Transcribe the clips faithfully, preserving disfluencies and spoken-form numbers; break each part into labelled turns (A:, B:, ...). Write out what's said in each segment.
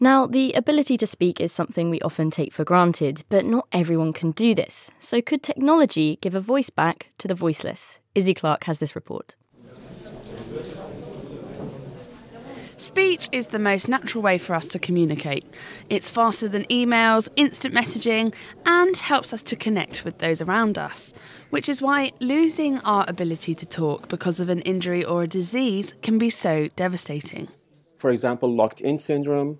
A: Now, the ability to speak is something we often take for granted, but not everyone can do this. So could technology give a voice back to the voiceless? Izzy Clark has this report.
B: Speech is the most natural way for us to communicate. It's faster than emails, instant messaging, and helps us to connect with those around us. Which is why losing our ability to talk because of an injury or a disease can be so devastating.
C: For example, locked-in syndrome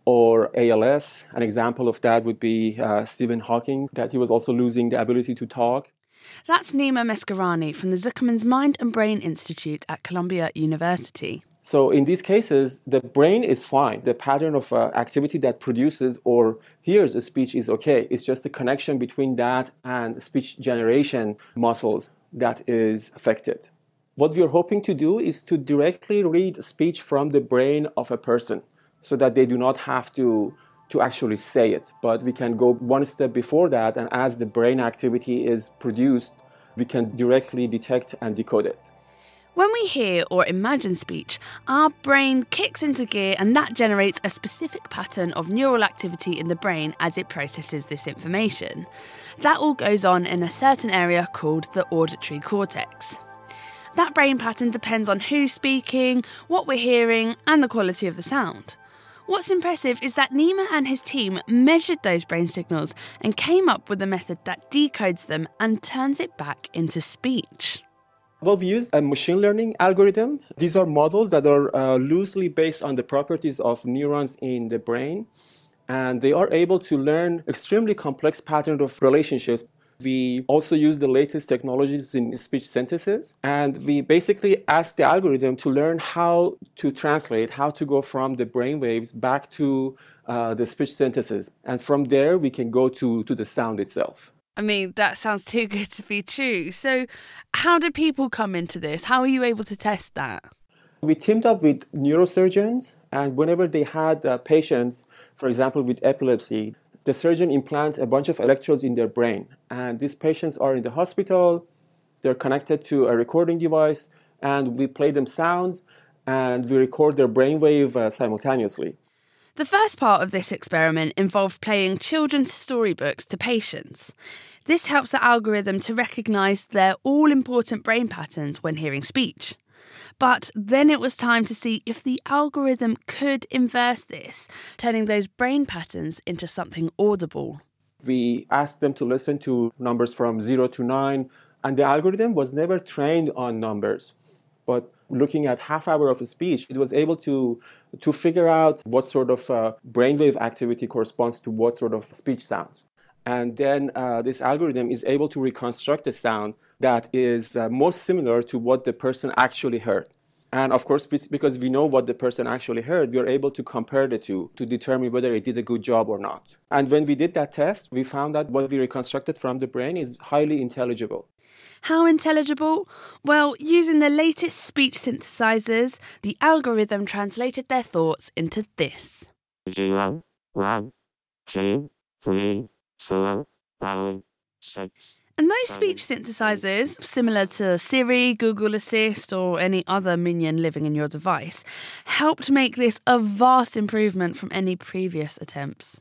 C: or A L S. An example of that would be uh, Stephen Hawking, that he was also losing the ability to talk.
B: That's Nima Meskarani from the Zuckerman's Mind and Brain Institute at Columbia University.
C: So in these cases, the brain is fine. The pattern of uh, activity that produces or hears a speech is okay. It's just the connection between that and speech generation muscles that is affected. What we are hoping to do is to directly read speech from the brain of a person so that they do not have to, to actually say it. But we can go one step before that, and as the brain activity is produced, we can directly detect and decode it.
B: When we hear or imagine speech, our brain kicks into gear and that generates a specific pattern of neural activity in the brain as it processes this information. That all goes on in a certain area called the auditory cortex. That brain pattern depends on who's speaking, what we're hearing, and the quality of the sound. What's impressive is that Nima and his team measured those brain signals and came up with a method that decodes them and turns it back into speech.
C: Well, we use a machine learning algorithm. These are models that are uh, loosely based on the properties of neurons in the brain, and they are able to learn extremely complex patterns of relationships. We also use the latest technologies in speech synthesis, and we basically ask the algorithm to learn how to translate, how to go from the brain waves back to uh, the speech synthesis. And from there, we can go to, to the sound itself.
B: I mean, that sounds too good to be true. So how do people come into this? How are you able to test that?
C: We teamed up with neurosurgeons, and whenever they had uh, patients, for example, with epilepsy, the surgeon implants a bunch of electrodes in their brain. And these patients are in the hospital, they're connected to a recording device, and we play them sounds, and we record their brainwave uh, simultaneously.
B: The first part of this experiment involved playing children's storybooks to patients. This helps the algorithm to recognise their all-important brain patterns when hearing speech. But then it was time to see if the algorithm could inverse this, turning those brain patterns into something audible.
C: We asked them to listen to numbers from zero to nine, and the algorithm was never trained on numbers. But looking at half hour of a speech, it was able to, to figure out what sort of uh, brainwave activity corresponds to what sort of speech sounds. And then uh, this algorithm is able to reconstruct a sound that is uh, most similar to what the person actually heard. And of course, because we know what the person actually heard, we are able to compare the two to determine whether it did a good job or not. And when we did that test, we found that what we reconstructed from the brain is highly intelligible.
B: How intelligible? Well, using the latest speech synthesizers, the algorithm translated their thoughts into this.
D: Zero, one, two, three, four, five, six.
B: And those speech synthesizers, similar to Siri, Google Assist, or any other minion living in your device, helped make this a vast improvement from any previous attempts.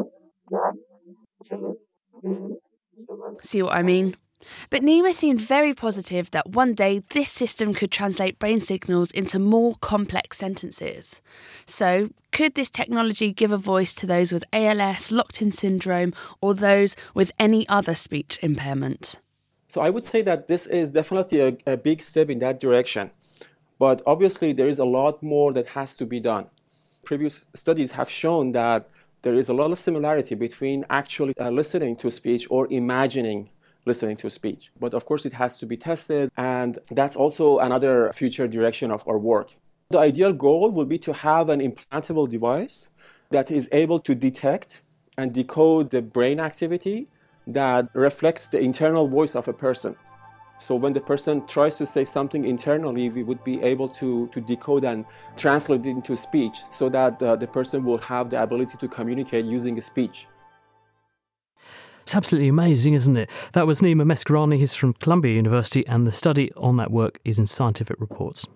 B: See what I mean? But Nima seemed very positive that one day this system could translate brain signals into more complex sentences. So, could this technology give a voice to those with A L S, locked-in syndrome, or those with any other speech impairment?
C: So I would say that this is definitely a, a big step in that direction. But obviously there is a lot more that has to be done. Previous studies have shown that there is a lot of similarity between actually uh, listening to speech or imagining listening to speech. But of course it has to be tested, and that's also another future direction of our work. The ideal goal would be to have an implantable device that is able to detect and decode the brain activity that reflects the internal voice of a person. So when the person tries to say something internally, we would be able to, to decode and translate it into speech so that uh, the person will have the ability to communicate using speech.
E: It's absolutely amazing, isn't it? That was Nima Meskarani. He's from Columbia University, and the study on that work is in Scientific Reports.